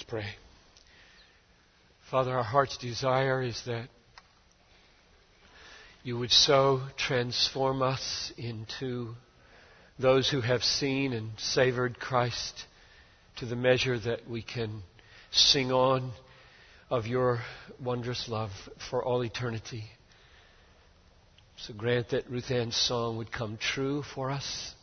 Let's pray. Father, our heart's desire is that you would so transform us into those who have seen and savored Christ to the measure that we can sing on of your wondrous love for all eternity. So grant that Ruth Ann's song would come true for us.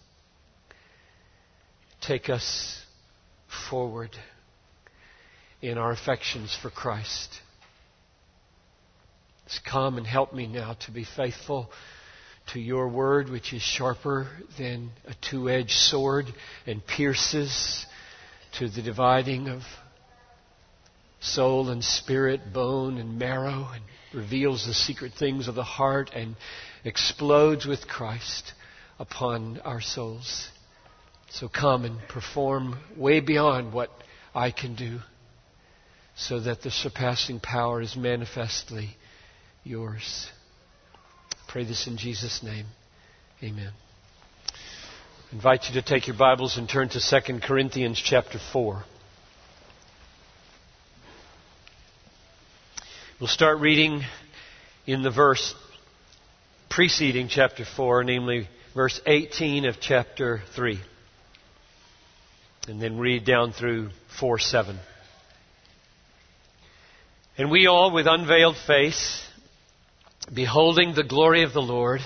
Take us forward in our affections for Christ. Just come and help me now to be faithful to your word, which is sharper than a two-edged sword and pierces to the dividing of soul and spirit, bone and marrow, and reveals the secret things of the heart and explodes with Christ upon our souls. So come and perform way beyond what I can do, so that the surpassing power is manifestly yours. I pray this in Jesus' name. Amen. I invite you to take your Bibles and turn to 2 Corinthians chapter 4. We'll start reading in the verse preceding chapter 4, namely verse 18 of chapter 3. And then read down through 4:7. And we all, with unveiled face, beholding the glory of the Lord,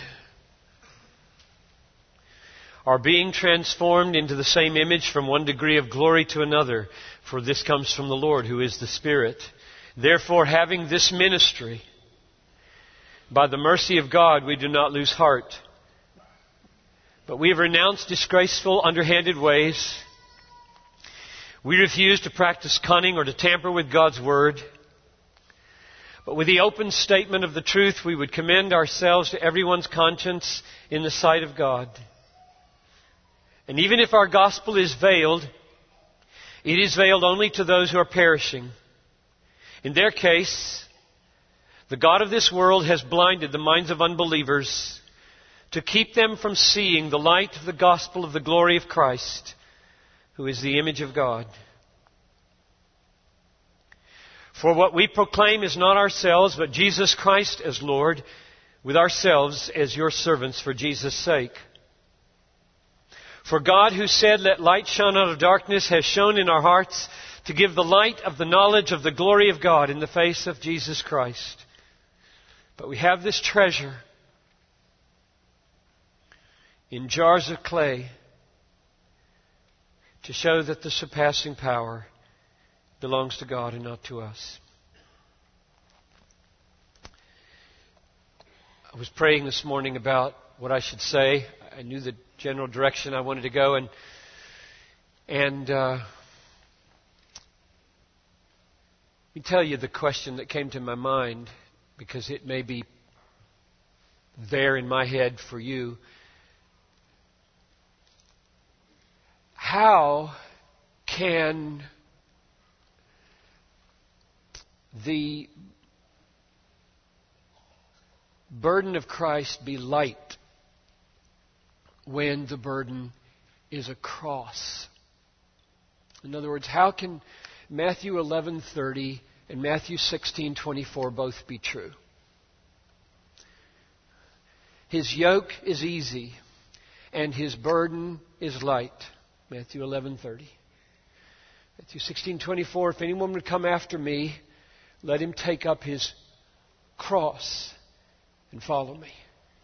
are being transformed into the same image from one degree of glory to another. For this comes from the Lord, who is the Spirit. Therefore, having this ministry, by the mercy of God, we do not lose heart. But we have renounced disgraceful, underhanded ways. We refuse to practice cunning or to tamper with God's word. But with the open statement of the truth, we would commend ourselves to everyone's conscience in the sight of God. And even if our gospel is veiled, it is veiled only to those who are perishing. In their case, the God of this world has blinded the minds of unbelievers to keep them from seeing the light of the gospel of the glory of Christ, who is the image of God. For what we proclaim is not ourselves, but Jesus Christ as Lord, with ourselves as your servants for Jesus' sake. For God, who said, "Let light shine out of darkness," has shone in our hearts to give the light of the knowledge of the glory of God in the face of Jesus Christ. But we have this treasure in jars of clay to show that the surpassing power belongs to God and not to us. I was praying this morning about what I should say. I knew the general direction I wanted to go, and let me tell you the question that came to my mind, because it may be there in my head for you. How can the burden of Christ be light when the burden is a cross? In other words, how can Matthew 11:30 and Matthew 16:24 both be true? His yoke is easy and his burden is light. Matthew 11:30. Matthew 16:24, if anyone would come after me, let him take up his cross and follow me.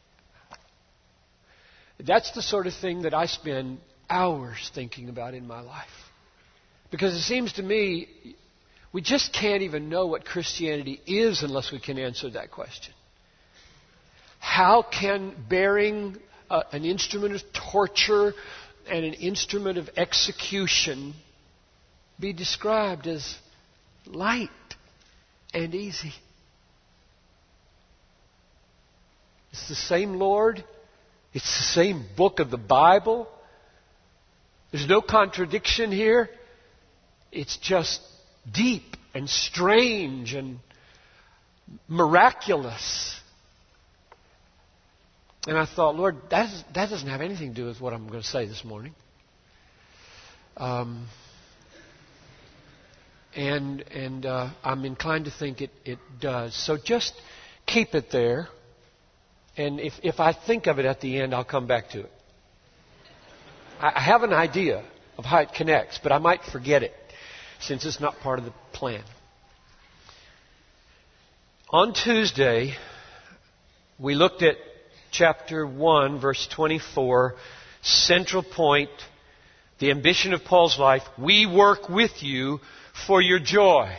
That's the sort of thing that I spend hours thinking about in my life. Because it seems to me we just can't even know what Christianity is unless we can answer that question. How can bearing an instrument of torture and an instrument of execution be described as light and easy? It's the same Lord. It's the same book of the Bible. There's no contradiction here. It's just deep and strange and miraculous. And I thought, Lord, that doesn't have anything to do with what I'm going to say this morning. And And I'm inclined to think it does. So just keep it there. And if I think of it at the end, I'll come back to it. I have an idea of how it connects, but I might forget it since it's not part of the plan. On Tuesday, we looked at chapter 1, verse 24, central point, the ambition of Paul's life. We work with you for your joy.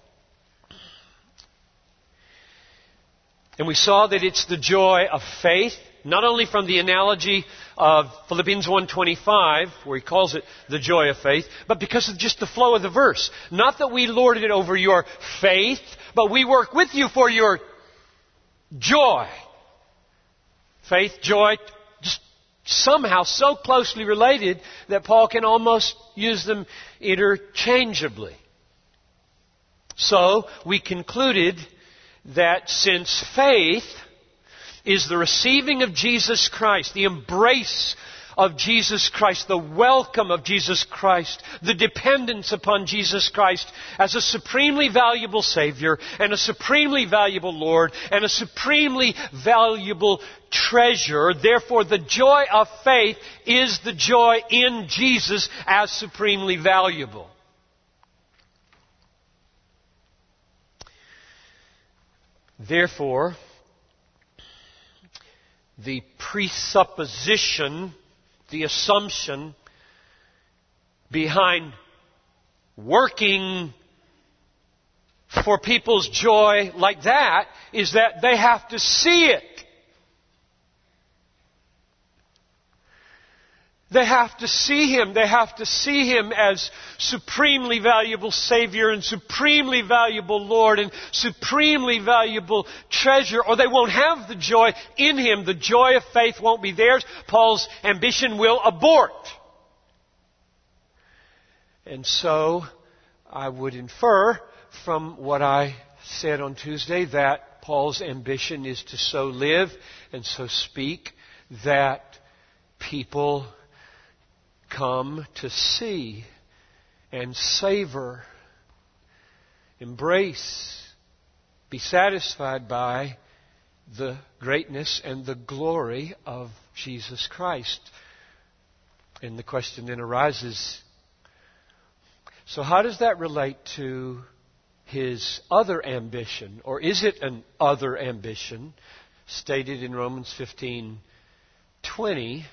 And we saw that it's the joy of faith, not only from the analogy of Philippians 1:25, where he calls it the joy of faith, but because of just the flow of the verse. Not that we lorded it over your faith, but we work with you for your joy. Faith, joy, just somehow so closely related that Paul can almost use them interchangeably. So, we concluded that since faith is the receiving of Jesus Christ, the embrace of Jesus Christ, the welcome of Jesus Christ, the dependence upon Jesus Christ as a supremely valuable Savior and a supremely valuable Lord and a supremely valuable treasure. Therefore, the joy of faith is the joy in Jesus as supremely valuable. Therefore, the presupposition, the assumption behind working for people's joy like that is that they have to see it. They have to see Him. They have to see Him as supremely valuable Savior and supremely valuable Lord and supremely valuable treasure, or they won't have the joy in Him. The joy of faith won't be theirs. Paul's ambition will abort. And so, I would infer from what I said on Tuesday that Paul's ambition is to so live and so speak that people come to see and savor, embrace, be satisfied by the greatness and the glory of Jesus Christ. And the question then arises, so how does that relate to his other ambition? Or is it an other ambition stated in Romans 15:20?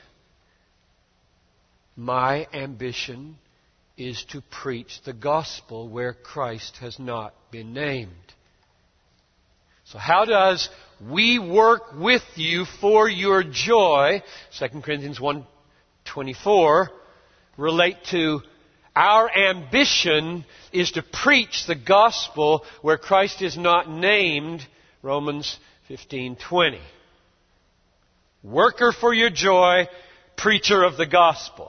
My ambition is to preach the gospel where Christ has not been named. So how does we work with you for your joy, 2 Corinthians 1:24, relate to our ambition is to preach the gospel where Christ is not named, Romans 15:20. Worker for your joy, preacher of the gospel.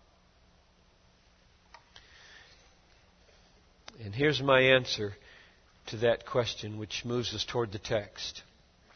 And here's my answer to that question, which moves us toward the text.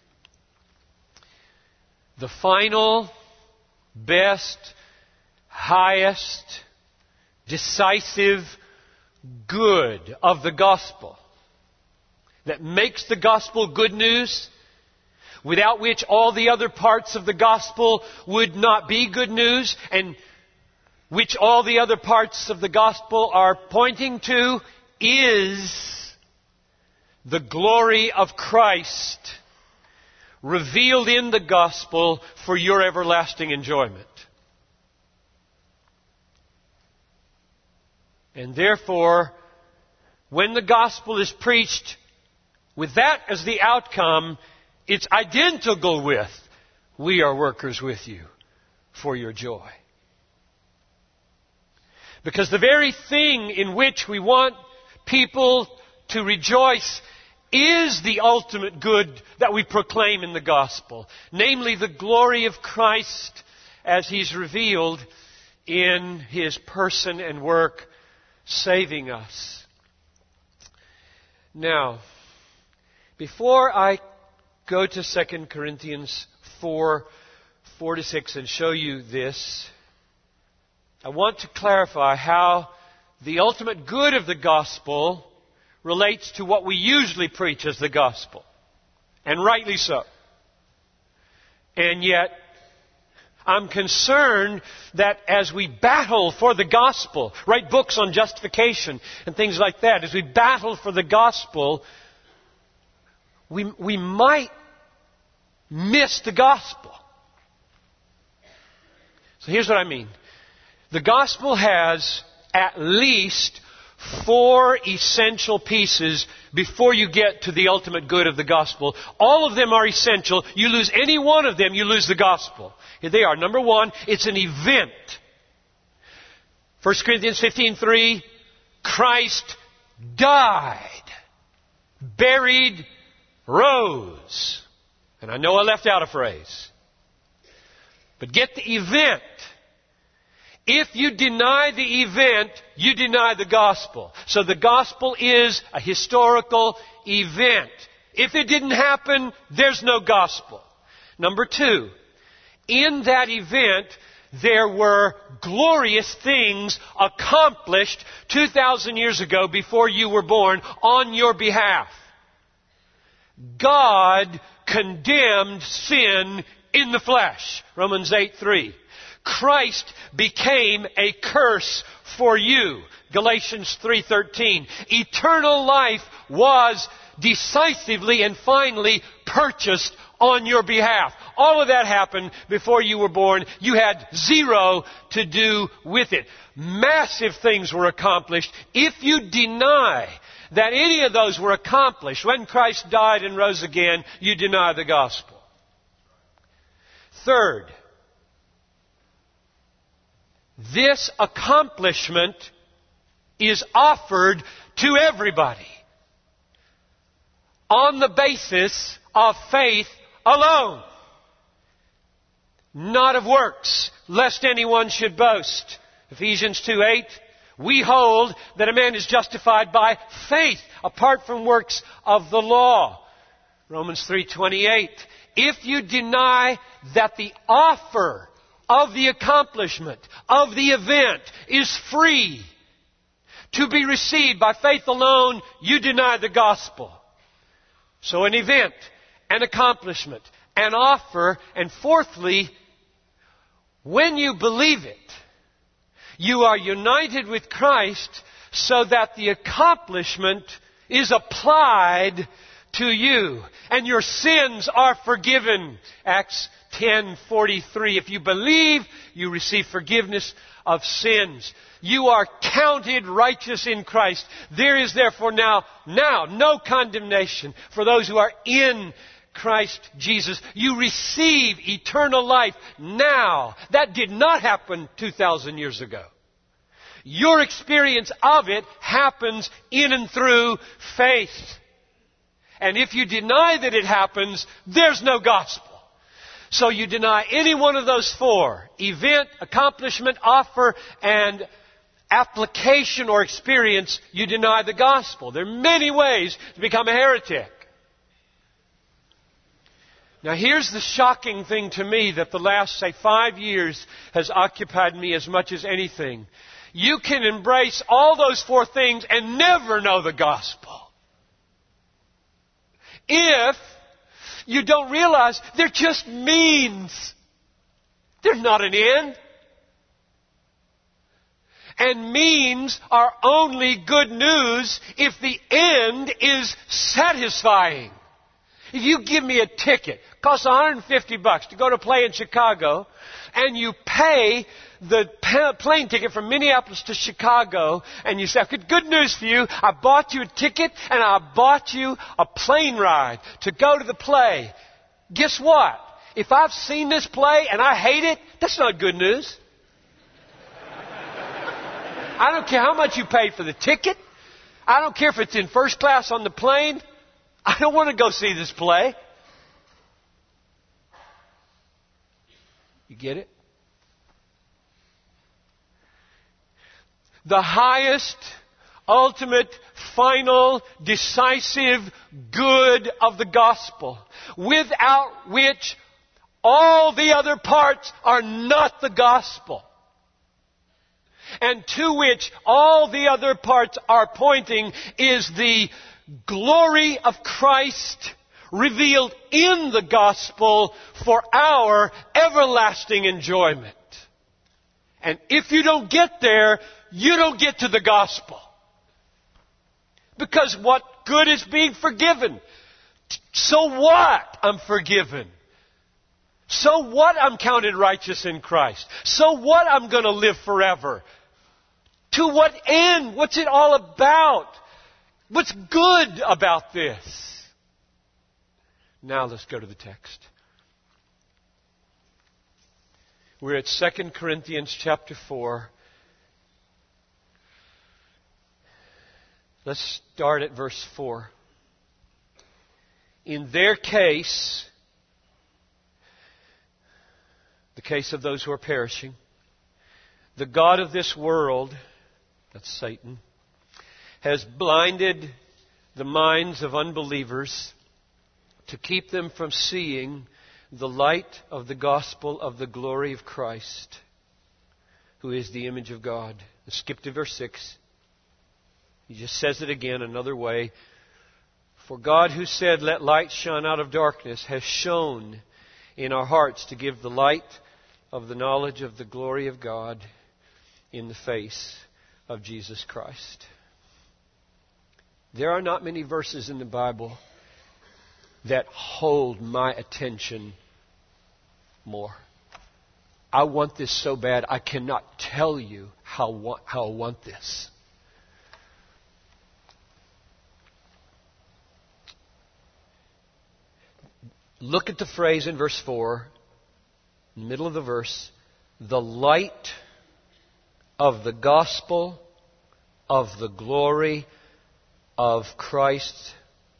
The final, best, highest, decisive good of the gospel that makes the gospel good news, without which all the other parts of the gospel would not be good news, and which all the other parts of the gospel are pointing to, is the glory of Christ revealed in the gospel for your everlasting enjoyment. And therefore, when the gospel is preached with that as the outcome, it's identical with, we are workers with you for your joy. Because the very thing in which we want people to rejoice is the ultimate good that we proclaim in the gospel. Namely, the glory of Christ as He's revealed in His person and work saving us. Now, before I go to 2 Corinthians 4:4-6 and show you this, I want to clarify how the ultimate good of the gospel relates to what we usually preach as the gospel. And rightly so. And yet, I'm concerned that as we battle for the gospel, write books on justification and things like that, as we battle for the gospel, we might miss the gospel. So here's what I mean. The gospel has at least 4 essential pieces before you get to the ultimate good of the gospel. All of them are essential. You lose any one of them, you lose the gospel. Here they are. Number 1, it's an event. 1 Corinthians 15:3, Christ died, buried, rose. And I know I left out a phrase. But get the event. If you deny the event, you deny the gospel. So the gospel is a historical event. If it didn't happen, there's no gospel. Number 2, in that event, there were glorious things accomplished 2,000 years ago before you were born on your behalf. God condemned sin in the flesh. Romans 8:3. Christ became a curse for you. Galatians 3:13. Eternal life was decisively and finally purchased on your behalf. All of that happened before you were born. You had zero to do with it. Massive things were accomplished. If you deny that any of those were accomplished when Christ died and rose again, you deny the gospel. Third, this accomplishment is offered to everybody on the basis of faith alone, not of works, lest anyone should boast. Ephesians 2:8, we hold that a man is justified by faith apart from works of the law. Romans 3:28, if you deny that the offer of the accomplishment of the event is free to be received by faith alone, you deny the gospel. So an event, an accomplishment, an offer, and fourthly, when you believe it, you are united with Christ so that the accomplishment is applied to you and your sins are forgiven. Acts 10:43. If you believe, you receive forgiveness of sins. You are counted righteous in Christ. There is therefore now no condemnation for those who are in Christ Jesus. You receive eternal life now. That did not happen 2,000 years ago. Your experience of it happens in and through faith. And if you deny that it happens, there's no gospel. So you deny any one of those 4, event, accomplishment, offer, and application or experience, you deny the gospel. There are many ways to become a heretic. Now here's the shocking thing to me that the last, say, 5 years has occupied me as much as anything. You can embrace all those 4 things and never know the gospel. If you don't realize they're just means. They're not an end. And means are only good news if the end is satisfying. If you give me a ticket, costs $150 to go to play in Chicago, and you pay the plane ticket from Minneapolis to Chicago, and you say, good news for you, I bought you a ticket and I bought you a plane ride to go to the play. Guess what? If I've seen this play and I hate it, that's not good news. I don't care how much you paid for the ticket. I don't care if it's in first class on the plane. I don't want to go see this play. You get it? The highest, ultimate, final, decisive good of the gospel, without which all the other parts are not the gospel, and to which all the other parts are pointing, is the glory of Christ revealed in the gospel for our everlasting enjoyment. And if you don't get there, you don't get to the gospel. Because what good is being forgiven? So what? I'm forgiven. So what? I'm counted righteous in Christ. So what? I'm going to live forever. To what end? What's it all about? What's good about this? Now let's go to the text. We're at 2 Corinthians chapter 4. Let's start at verse 4. In their case, the case of those who are perishing, the God of this world, that's Satan, has blinded the minds of unbelievers to keep them from seeing the light of the gospel of the glory of Christ, who is the image of God. Let's skip to verse 6. He just says it again another way. For God, who said, "Let light shine out of darkness," has shone in our hearts to give the light of the knowledge of the glory of God in the face of Jesus Christ. There are not many verses in the Bible that hold my attention more. I want this so bad, I cannot tell you how I want this. Look at the phrase in verse 4, in the middle of the verse, the light of the gospel of the glory of Christ,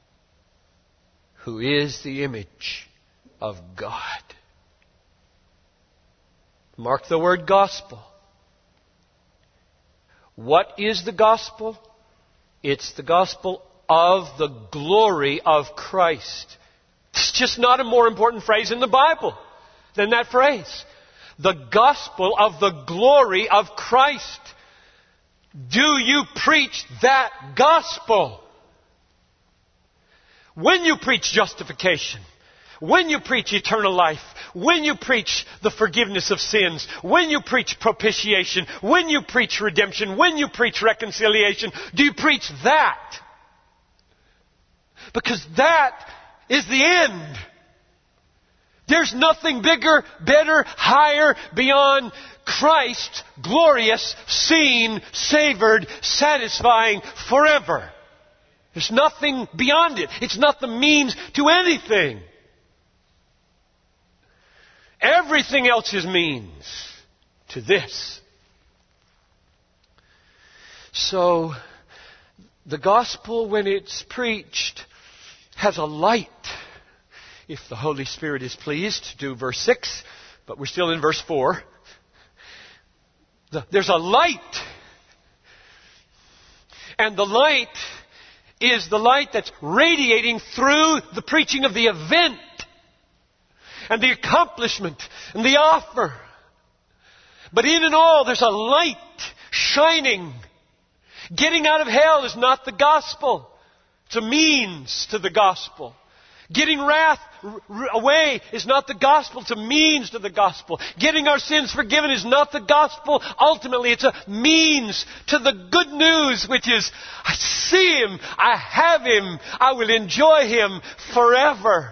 who is the image of God. Mark the word gospel. What is the gospel? It's the gospel of the glory of Christ. It's just not a more important phrase in the Bible than that phrase. The gospel of the glory of Christ. Do you preach that gospel? When you preach justification, when you preach eternal life, when you preach the forgiveness of sins, when you preach propitiation, when you preach redemption, when you preach reconciliation, do you preach that? Because that is the end. There's nothing bigger, better, higher beyond Christ, glorious, seen, savored, satisfying forever. There's nothing beyond it. It's not the means to anything. Everything else is means to this. So, the gospel, when it's preached, has a light. If the Holy Spirit is pleased to do verse 6, but we're still in verse 4. There's a light. And the light is the light that's radiating through the preaching of the event and the accomplishment and the offer. But in and all, there's a light shining. Getting out of hell is not the gospel. It's a means to the gospel. Getting wrath away is not the gospel. It's a means to the gospel. Getting our sins forgiven is not the gospel. Ultimately, it's a means to the good news, which is, I see Him, I have Him, I will enjoy Him forever.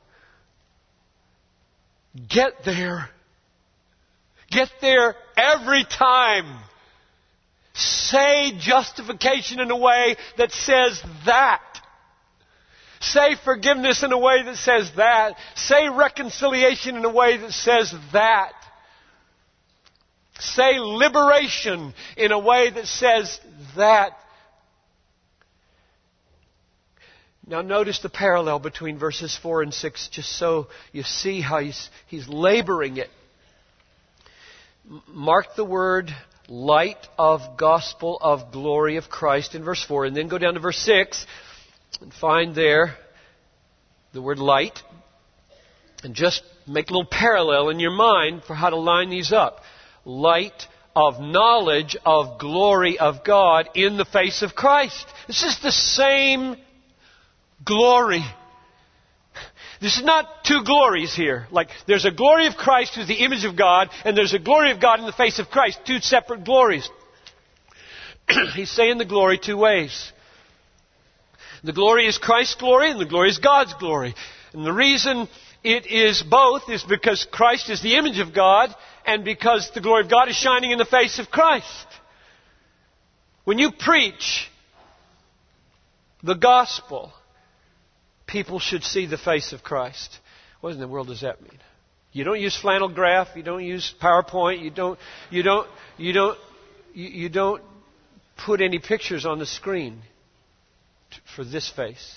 Get there. Get there every time. Say justification in a way that says that. Say forgiveness in a way that says that. Say reconciliation in a way that says that. Say liberation in a way that says that. Now notice the parallel between verses 4 and 6, just so you see how he's laboring it. Mark the word light of gospel of glory of Christ in verse 4, and then go down to verse 6 and find there the word light, and just make a little parallel in your mind for how to line these up. Light of knowledge of glory of God in the face of Christ. This is the same glory. This is not two glories here. Like there's a glory of Christ who's the image of God, and there's a glory of God in the face of Christ. Two separate glories. He's saying the glory two ways. The glory is Christ's glory and the glory is God's glory. And the reason it is both is because Christ is the image of God and because the glory of God is shining in the face of Christ. When you preach the gospel, people should see the face of Christ. What in the world does that mean? You don't use flannel graph. You don't use PowerPoint. You don't put any pictures on the screen for this face.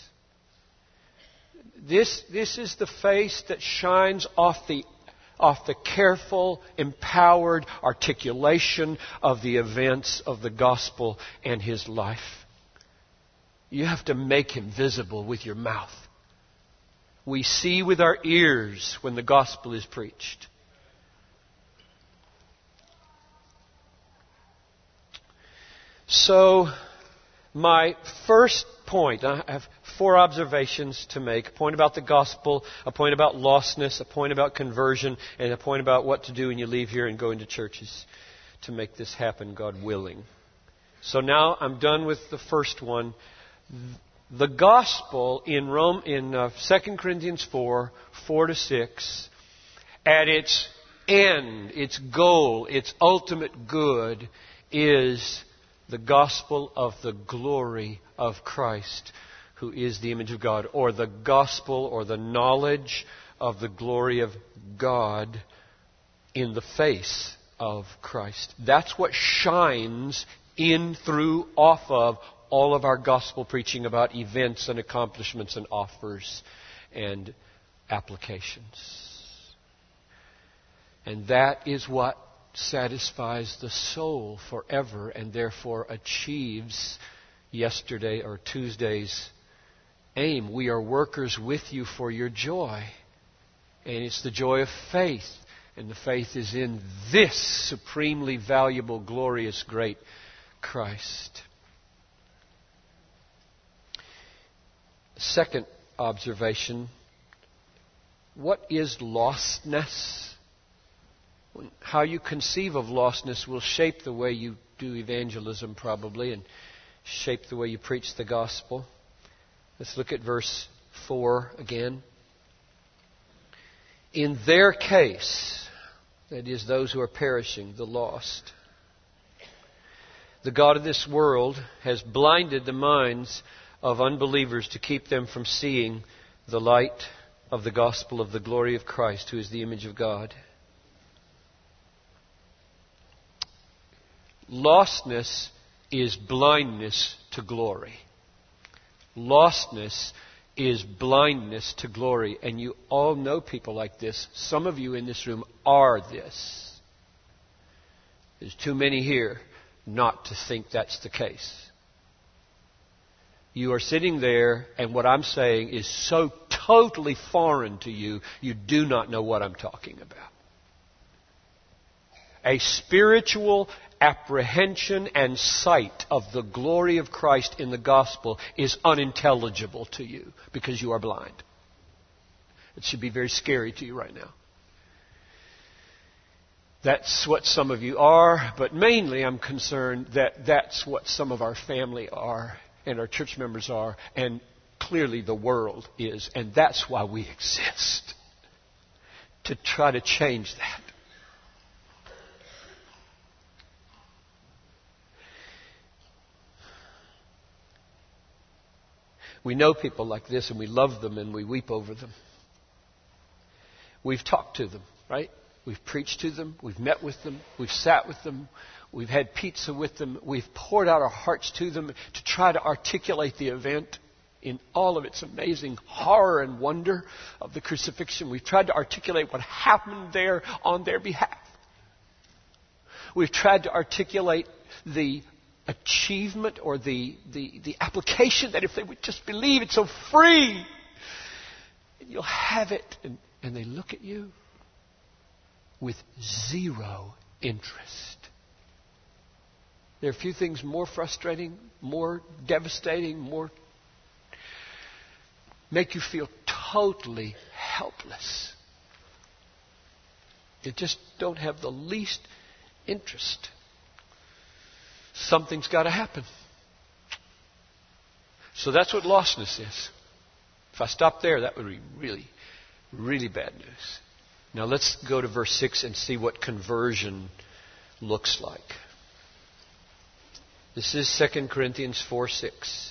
This is the face that shines off the careful, empowered articulation of the events of the gospel and His life. You have to make Him visible with your mouth. We see with our ears when the gospel is preached. So, my first point, I have 4 observations to make. A point about the gospel, a point about lostness, a point about conversion, and a point about what to do when you leave here and go into churches to make this happen, God willing. So now I'm done with the first one. The gospel in 2 Corinthians 4:4-6, at its end, its goal, its ultimate good is the gospel of the glory of Christ, who is the image of God, or the gospel or the knowledge of the glory of God in the face of Christ. That's what shines in, through, off of all of our gospel preaching about events and accomplishments and offers and applications. And that is what satisfies the soul forever and therefore achieves yesterday or Tuesday's aim. We are workers with you for your joy. And it's the joy of faith. And the faith is in this supremely valuable, glorious, great Christ. Second observation. What is lostness? How you conceive of lostness will shape the way you do evangelism probably and shape the way you preach the gospel. Let's look at verse 4 again. In their case, that is those who are perishing, the lost, the God of this world has blinded the minds of unbelievers to keep them from seeing the light of the gospel of the glory of Christ, who is the image of God. Lostness is blindness to glory. Lostness is blindness to glory. And you all know people like this. Some of you in this room are this. There's too many here not to think that's the case. You are sitting there, and what I'm saying is so totally foreign to you, you do not know what I'm talking about. A spiritual apprehension and sight of the glory of Christ in the gospel is unintelligible to you because you are blind. It should be very scary to you right now. That's what some of you are, but mainly I'm concerned that that's what some of our family are and our church members are, and clearly the world is, and that's why we exist, to try to change that. We know people like this, and we love them, and we weep over them. We've talked to them, right? We've preached to them. We've met with them. We've sat with them. We've had pizza with them. We've poured out our hearts to them to try to articulate the event in all of its amazing horror and wonder of the crucifixion. We've tried to articulate what happened there on their behalf. We've tried to articulate the achievement or the application that if they would just believe, it's so free and you'll have it. And they look at you with zero interest. There are few things more frustrating, more devastating, more make you feel totally helpless. You just don't have the least interest. Something's got to happen. So that's what lostness is. If I stop there, that would be really, really bad news. Now let's go to verse 6 and see what conversion looks like. This is 2 Corinthians 4:6.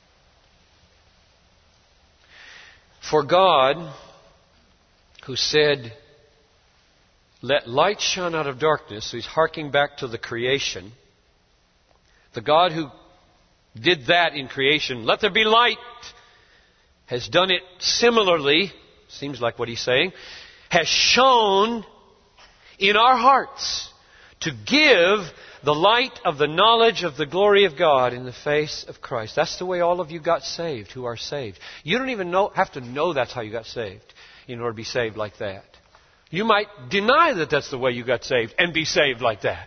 For God, who said, let light shine out of darkness, so he's harking back to the creation. The God who did that in creation, let there be light, has done it similarly, seems like what he's saying, has shone in our hearts to give the light of the knowledge of the glory of God in the face of Christ. That's the way all of you got saved who are saved. You don't even have to know that's how you got saved in order to be saved like that. You might deny that that's the way you got saved and be saved like that.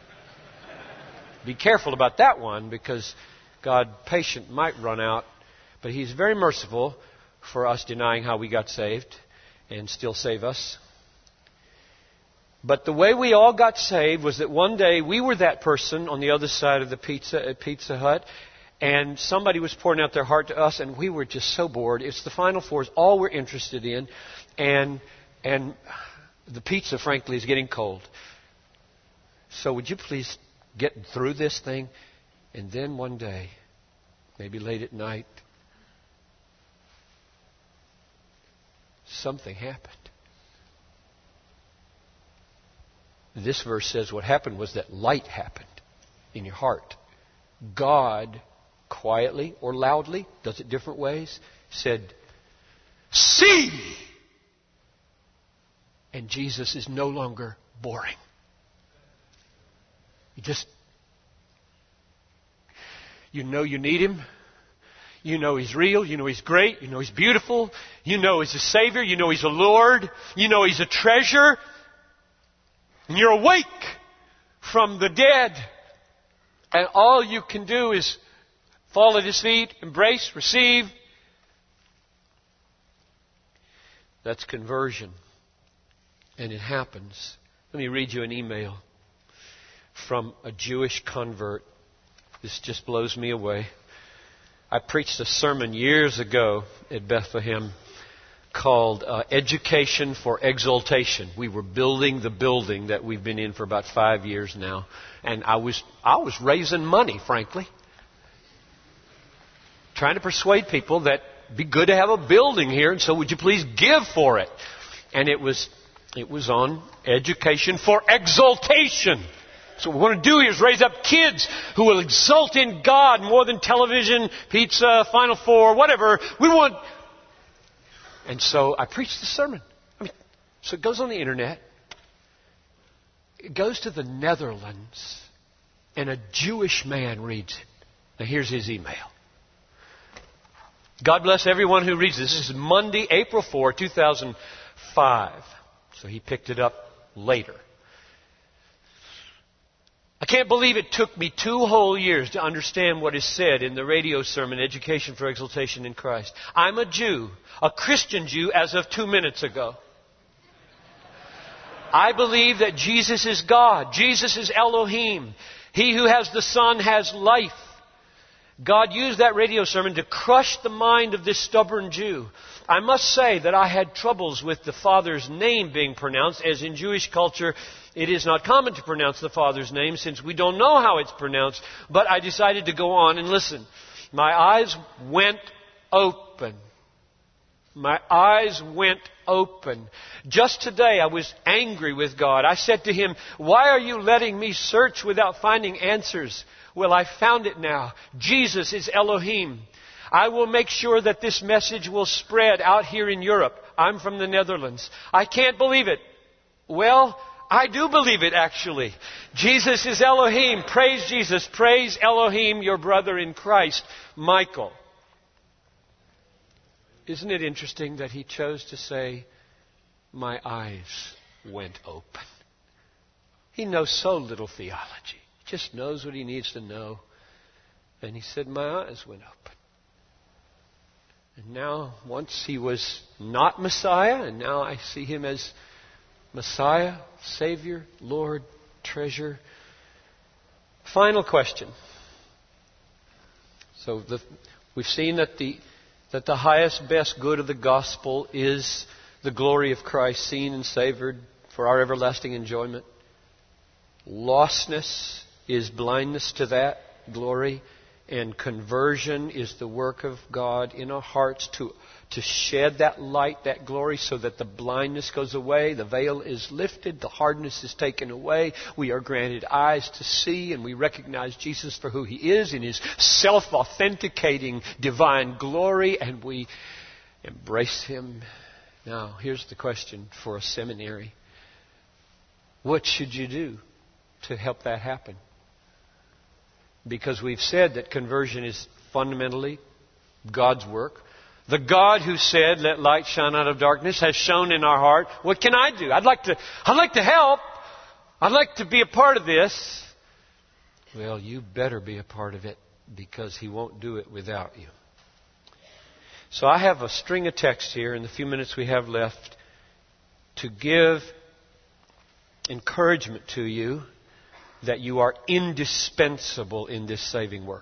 Be careful about that one, because God, patient, might run out. But He's very merciful for us denying how we got saved and still save us. But the way we all got saved was that one day we were that person on the other side of the pizza at Pizza Hut, and somebody was pouring out their heart to us, and we were just so bored. It's the Final Four is all we're interested in, and the pizza, frankly, is getting cold. So would you please get through this thing? And then one day, maybe late at night, something happened. This verse says what happened was that light happened in your heart. God, quietly or loudly, does it different ways, said, see! And Jesus is no longer boring. You know you need Him. You know He's real. You know He's great. You know He's beautiful. You know He's a Savior. You know He's a Lord. You know He's a treasure. And you're awake from the dead. And all you can do is fall at His feet, embrace, receive. That's conversion. And it happens. Let me read you an email from a Jewish convert. This just blows me away. I preached a sermon years ago at Bethlehem called Education for Exaltation. We were building the building that we've been in for about 5 years now. And I was raising money, frankly. Trying to persuade people that it'd be good to have a building here, and so would you please give for it? And it was on Education for Exaltation. So what we want to do here is raise up kids who will exult in God more than television, pizza, Final Four, whatever. And so I preached the sermon. So it goes on the internet. It goes to the Netherlands, and a Jewish man reads it. Now here's his email. God bless everyone who reads this. This is Monday, April 4, 2005. So he picked it up later. I can't believe it took me 2 whole years to understand what is said in the radio sermon, Education for Exaltation in Christ. I'm a Jew, a Christian Jew as of 2 minutes ago. I believe that Jesus is God. Jesus is Elohim. He who has the Son has life. God used that radio sermon to crush the mind of this stubborn Jew. I must say that I had troubles with the Father's name being pronounced, as in Jewish culture it is not common to pronounce the Father's name since we don't know how it's pronounced. But I decided to go on and listen. My eyes went open. My eyes went open. Just today I was angry with God. I said to Him, why are you letting me search without finding answers? Well, I found it now. Jesus is Elohim. I will make sure that this message will spread out here in Europe. I'm from the Netherlands. I can't believe it. Well, I do believe it, actually. Jesus is Elohim. Praise Jesus. Praise Elohim, your brother in Christ, Michael. Isn't it interesting that he chose to say, my eyes went open? He knows so little theology. just knows what he needs to know. And he said, my eyes went open. And now, once he was not Messiah, and now I see him as Messiah, Savior, Lord, treasure. Final question. So we've seen that the highest, best good of the gospel is the glory of Christ, seen and savored for our everlasting enjoyment. Lostness is blindness to that glory, and conversion is the work of God in our hearts to shed that light, that glory, so that the blindness goes away, the veil is lifted, the hardness is taken away. We are granted eyes to see, and we recognize Jesus for who He is in His self-authenticating divine glory, and we embrace Him. Now, here's the question for a seminary. What should you do to help that happen? Because we've said that conversion is fundamentally God's work. The God who said, let light shine out of darkness, has shone in our heart. What can I do? I'd like to help. I'd like to be a part of this. Well, you better be a part of it, because He won't do it without you. So I have a string of text here in the few minutes we have left to give encouragement to you that you are indispensable in this saving work.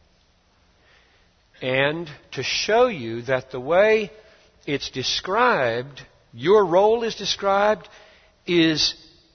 And to show you that the way it's described, your role is described, is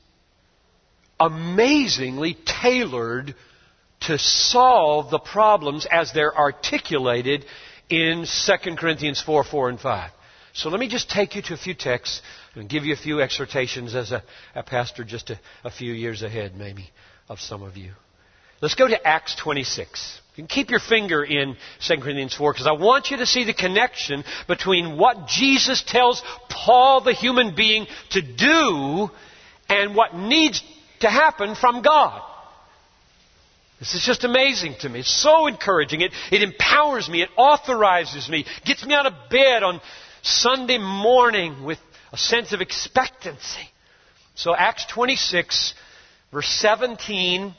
amazingly tailored to solve the problems as they're articulated in 2 Corinthians 4, 4, and 5. So let me just take you to a few texts and give you a few exhortations as a pastor just a few years ahead, maybe, of some of you. Let's go to Acts 26. You can keep your finger in 2 Corinthians 4, because I want you to see the connection between what Jesus tells Paul, the human being, to do and what needs to happen from God. This is just amazing to me. It's so encouraging. It empowers me. It authorizes me. Gets me out of bed on Sunday morning with a sense of expectancy. So Acts 26, verse 17...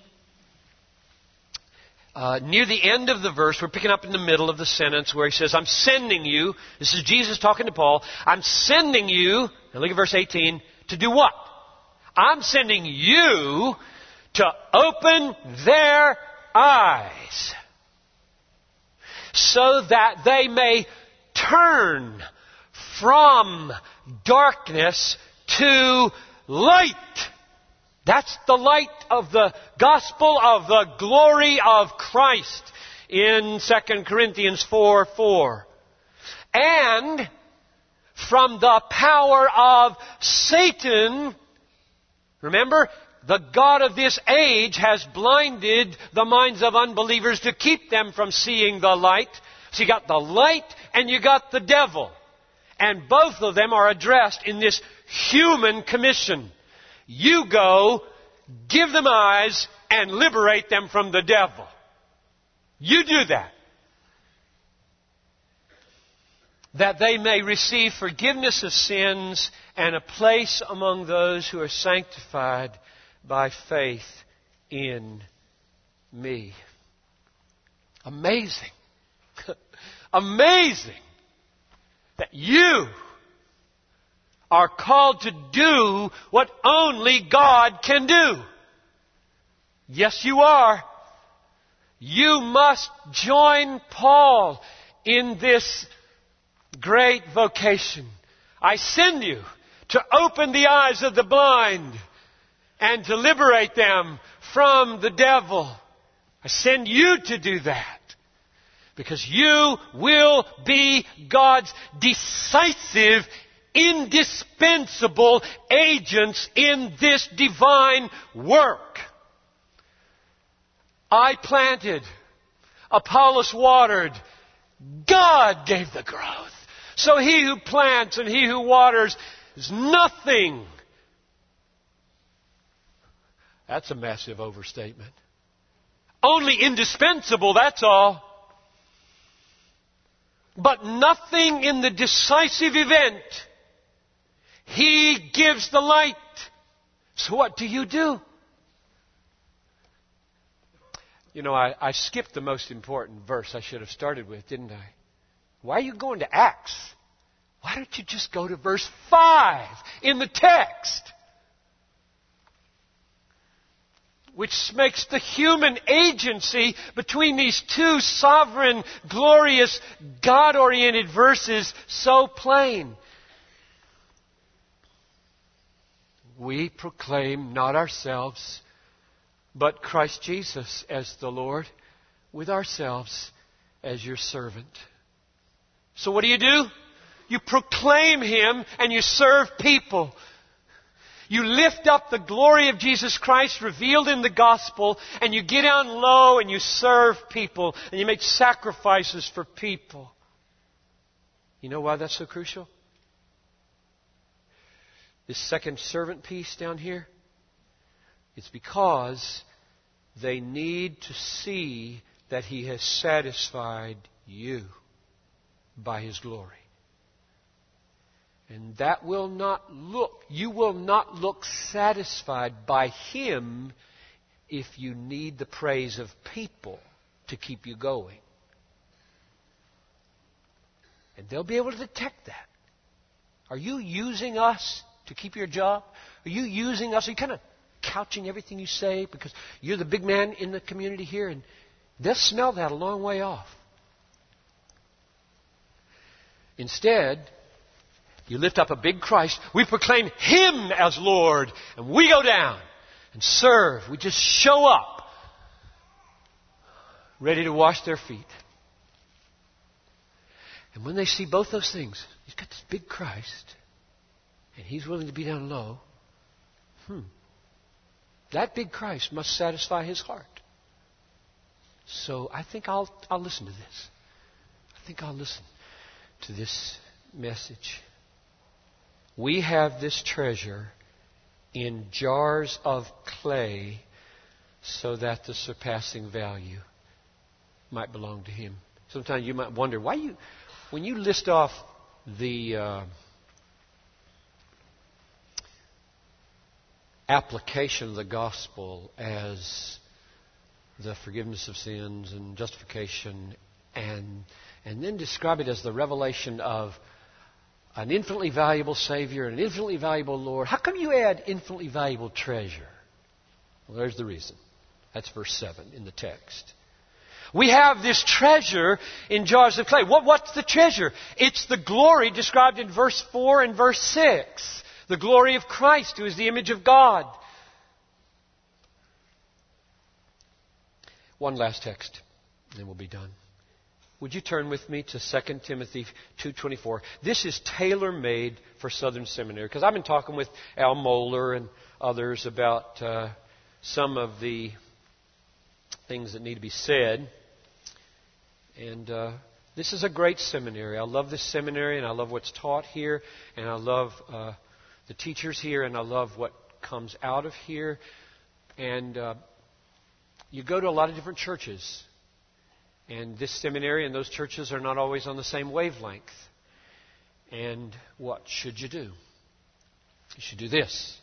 near the end of the verse, we're picking up in the middle of the sentence where he says, I'm sending you, this is Jesus talking to Paul, I'm sending you, and look at verse 18, to do what? I'm sending you to open their eyes so that they may turn from darkness to light. That's the light of the gospel of the glory of Christ in 2 Corinthians 4, 4. And from the power of Satan. Remember, the god of this age has blinded the minds of unbelievers to keep them from seeing the light. So you got the light and you got the devil. And both of them are addressed in this human commission. You go, give them eyes, and liberate them from the devil. You do that. That they may receive forgiveness of sins and a place among those who are sanctified by faith in me. Amazing. Amazing that you are called to do what only God can do. Yes, you are. You must join Paul in this great vocation. I send you to open the eyes of the blind and to liberate them from the devil. I send you to do that because you will be God's decisive, indispensable agents in this divine work. I planted, Apollos watered, God gave the growth. So he who plants and he who waters is nothing. That's a massive overstatement. Only indispensable, that's all. But nothing in the decisive event. He gives the light. So what do? I skipped the most important verse I should have started with, didn't I? Why are you going to Acts? Why don't you just go to verse 5 in the text? Which makes the human agency between these two sovereign, glorious, God-oriented verses so plain. We proclaim not ourselves, but Christ Jesus as the Lord, with ourselves as your servant. So what do? You proclaim Him and you serve people. You lift up the glory of Jesus Christ revealed in the gospel, and you get down low and you serve people, and you make sacrifices for people. You know why that's so crucial? This second servant piece down here, it's because they need to see that He has satisfied you by His glory. And that will not you will not look satisfied by Him if you need the praise of people to keep you going. And they'll be able to detect that. Are you using us to keep your job? Are you using us? Are you kind of couching everything you say because you're the big man in the community here? And they'll smell that a long way off. Instead, you lift up a big Christ. We proclaim Him as Lord. And we go down and serve. We just show up, ready to wash their feet. And when they see both those things, He's got this big Christ, and He's willing to be down low. That big Christ must satisfy His heart. So I think I'll listen to this. I think I'll listen to this message. We have this treasure in jars of clay so that the surpassing value might belong to Him. Sometimes you might wonder, when you list off the application of the gospel as the forgiveness of sins and justification and then describe it as the revelation of an infinitely valuable Savior and an infinitely valuable Lord, how come you add infinitely valuable treasure? Well, there's the reason. That's verse 7 in the text. We have this treasure in jars of clay. What's the treasure? It's the glory described in verse 4 and verse 6. The glory of Christ, who is the image of God. One last text, and then we'll be done. Would you turn with me to 2 Timothy 2:24? This is tailor-made for Southern Seminary, because I've been talking with Al Mohler and others about some of the things that need to be said. And this is a great seminary. I love this seminary, and I love what's taught here, and I love the teachers here, and I love what comes out of here. And you go to a lot of different churches. And this seminary and those churches are not always on the same wavelength. And what should you do? You should do this.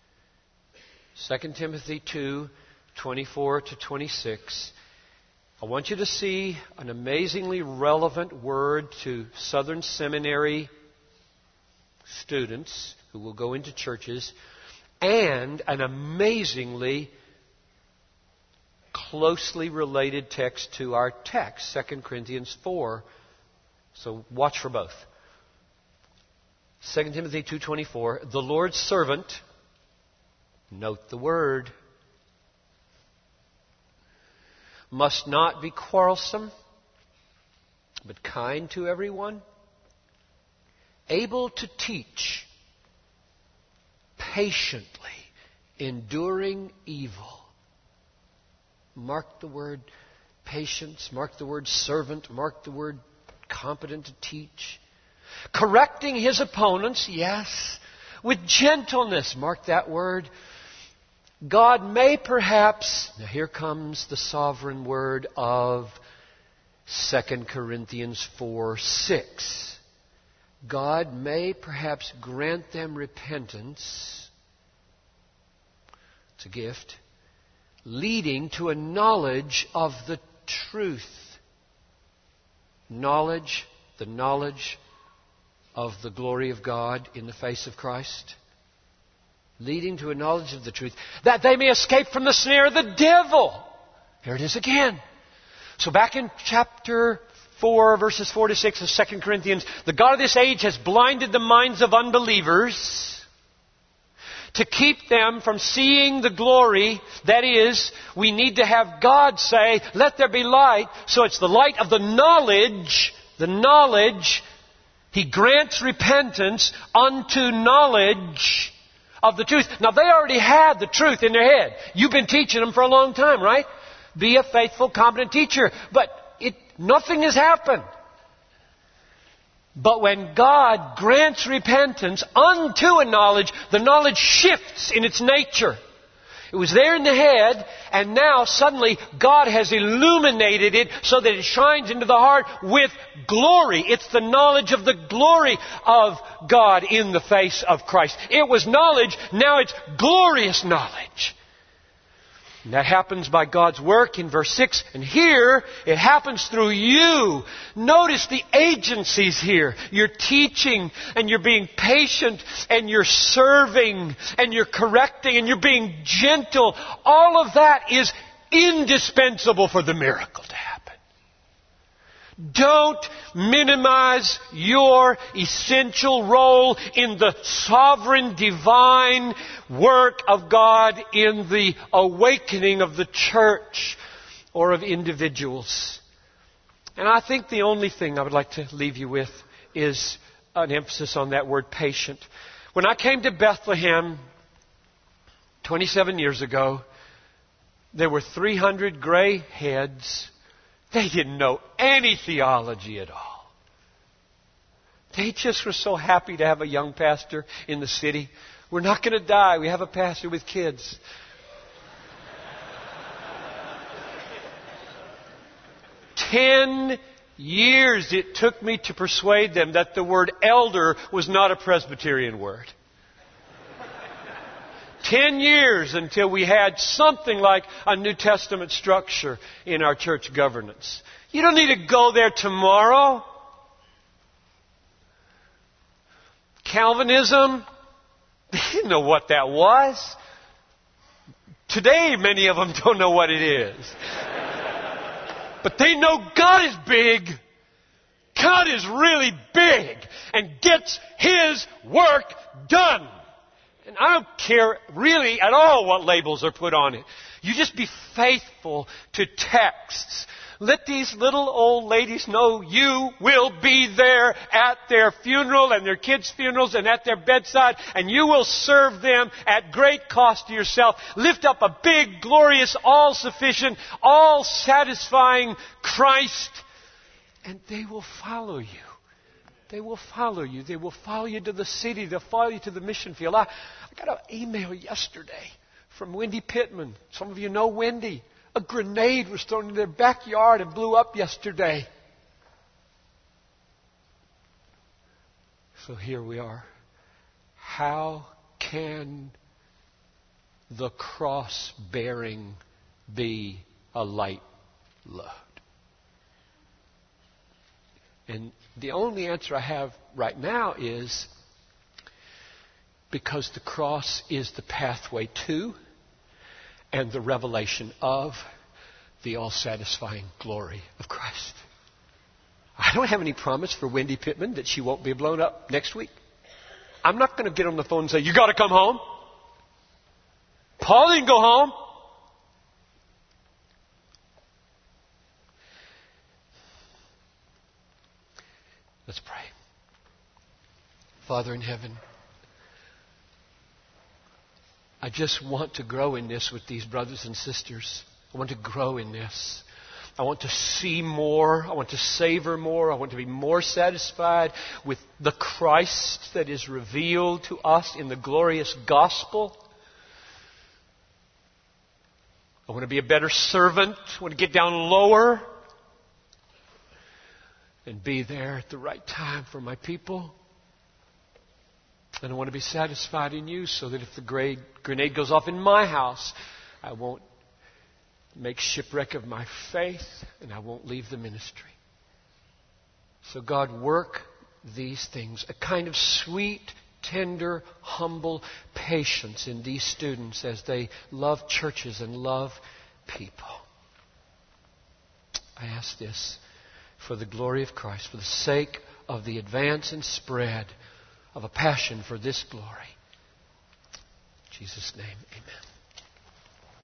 2 Timothy 2:24 to 26. I want you to see an amazingly relevant word to Southern Seminary students who will go into churches, and an amazingly closely related text to our text, 2 Corinthians 4. So watch for both. 2 Timothy 2:24, the Lord's servant, note the word, must not be quarrelsome, but kind to everyone, able to teach, patiently enduring evil. Mark the word patience, mark the word servant, mark the word competent to teach. Correcting his opponents, yes, with gentleness, mark that word. God may perhaps, now here comes the sovereign word of 2 Corinthians 4:6. God may perhaps grant them repentance. It's a gift. leading to a knowledge of the truth. Knowledge, the knowledge of the glory of God in the face of Christ. Leading to a knowledge of the truth, that they may escape from the snare of the devil. Here it is again. So back in chapter 4, verses 4 to 6 of 2 Corinthians, the God of this age has blinded the minds of unbelievers to keep them from seeing the glory. That is, we need to have God say, let there be light. So it's the light of the knowledge. He grants repentance unto knowledge of the truth. Now they already had the truth in their head. You've been teaching them for a long time, right? Be a faithful, competent teacher. But nothing has happened. But when God grants repentance unto a knowledge, the knowledge shifts in its nature. It was there in the head, and now suddenly God has illuminated it so that it shines into the heart with glory. It's the knowledge of the glory of God in the face of Christ. It was knowledge, now it's glorious knowledge. And that happens by God's work in verse 6. And here, it happens through you. Notice the agencies here. You're teaching, and you're being patient, and you're serving, and you're correcting, and you're being gentle. All of that is indispensable for the miracle to happen. Don't minimize your essential role in the sovereign divine work of God in the awakening of the church or of individuals. And I think the only thing I would like to leave you with is an emphasis on that word patient. When I came to Bethlehem 27 years ago, there were 300 gray heads. They didn't know any theology at all. They just were so happy to have a young pastor in the city. We're not going to die. We have a pastor with kids. Ten years it took me to persuade them that the word elder was not a Presbyterian word. 10 years until we had something like a New Testament structure in our church governance. You don't need to go there tomorrow. Calvinism, they didn't know what that was. Today, many of them don't know what it is. But they know God is big. God is really big and gets His work done. And I don't care really at all what labels are put on it. You just be faithful to texts. Let these little old ladies know you will be there at their funeral and their kids' funerals and at their bedside, and you will serve them at great cost to yourself. Lift up a big, glorious, all-sufficient, all-satisfying Christ, and they will follow you. They will follow you. They will follow you to the city. They'll follow you to the mission field. I got an email yesterday from Wendy Pittman. Some of you know Wendy. A grenade was thrown in their backyard and blew up yesterday. So here we are. How can the cross bearing be a light load? And the only answer I have right now is because the cross is the pathway to and the revelation of the all-satisfying glory of Christ. I don't have any promise for Wendy Pittman that she won't be blown up next week. I'm not going to get on the phone and say, you got to come home. Paul didn't go home. Let's pray. Father in heaven, I just want to grow in this with these brothers and sisters. I want to grow in this. I want to see more. I want to savor more. I want to be more satisfied with the Christ that is revealed to us in the glorious gospel. I want to be a better servant. I want to get down lower and be there at the right time for my people. And I want to be satisfied in you so that if the grenade goes off in my house, I won't make shipwreck of my faith, and I won't leave the ministry. So God, work these things, a kind of sweet, tender, humble patience in these students as they love churches and love people. I ask this for the glory of Christ, for the sake of the advance and spread of a passion for this glory. In Jesus' name, amen.